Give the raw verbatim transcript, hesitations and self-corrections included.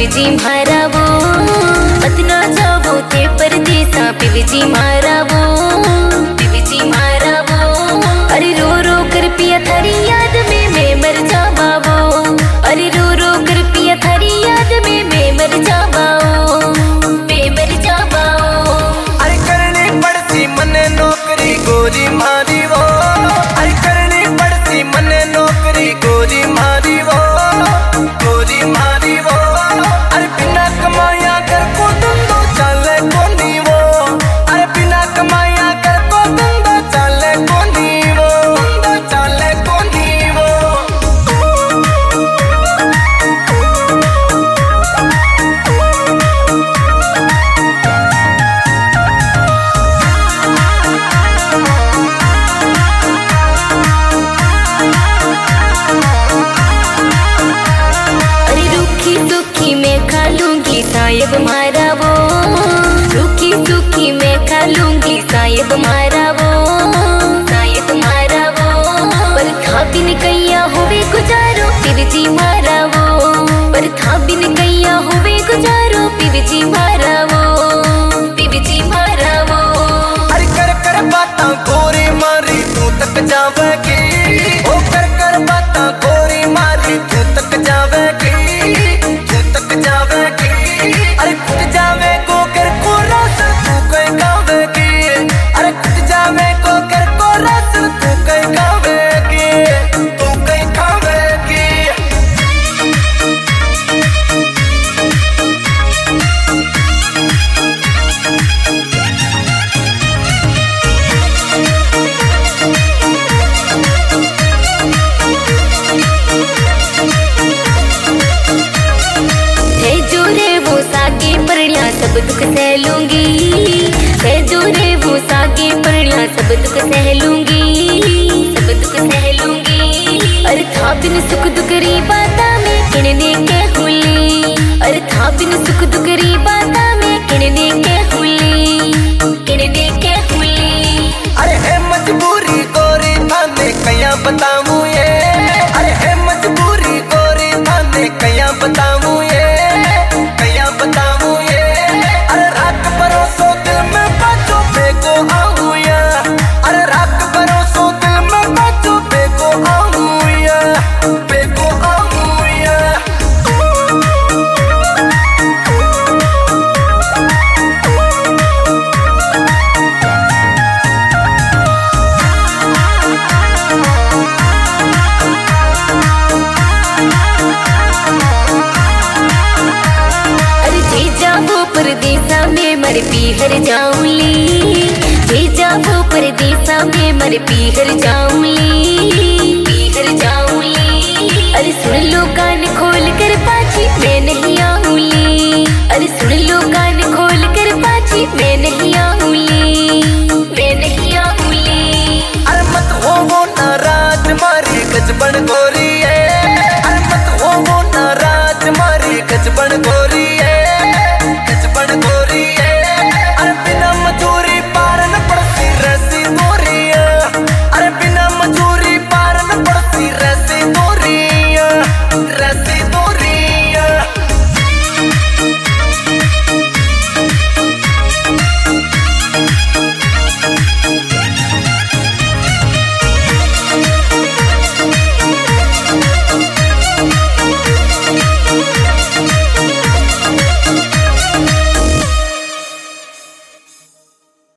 पिवजी मारावो अतना जावो ते परदेसा पिवजी मारावो पिवजी मारावो। अरे रो रो कर पिया थारी याद में मैं मर जावावो। अरे रो रो कर पिया थारी याद में मैं मर जावाओ मैं मर जावाओ। अरे करनी पड़ती मने नौकरी गोरी मारी वो। अरे करनी पड़ती मने नौकरी गोरी मारी वो गोरी मारी वो। अरे बिना कमाया घर को धंधो चले कोनी वो। अरे बिना कमाया घर को धंधो चले कोनी वो धंधो चले कोनी वो। सायब मारावो रूखी सूखी मैं खा लूंगी सायब मारावो सायब मारावो। पर था बिन कैया होवे गुजारो पिवजी मारावो। पर था बिन कैया होवे गुजारो पिवजी मारावो पिवजी मारावो। अरे कर कर बातां गोरी मारी तू तक जावेगी। ओ कर कर बातां गोरी मारी तू तक जावेगी तू तक जावेगी। अरे खुद जावे को कर को रस तू कहीं गावेगी। अरे खुद जावे को कर को रस तू कहीं गावेगी तू कहीं गावेगी। सब दुख सह लूंगी है जो रे वो सागे पड़िया सब दुख सह लूंगी सब दुख सह लूंगी। अरे था बिन सुख दुखरी बाता में किणने के हुली। अरे था बिन सुख दुखरी बाता में किणने के हुली किणने के हुली। अरे है मजबूरी गोरी थाने कया बताऊं ये। अरे है मजबूरी गोरी थाने कया बताऊं ये कया बताऊं ये। अरे रात भरोसो दिल में बाजो बेगो आऊं या। अरे रात भरोसो दिल में बाजो बेगो आऊं या बेगो आऊं या। परदेसा में मर पीहर जाऊंली जे जावो परदेसा में मर पीहर जाऊंली पीहर जाऊंली। अरे सुन लो कान खोल कर पाची मैं नहीं आऊंली। अरे सुन लो कान खोल कर पाची मैं नहीं आऊंली मैं नहीं आऊंली। अरे मत हो वो नाराज मारी गजबन गोरी।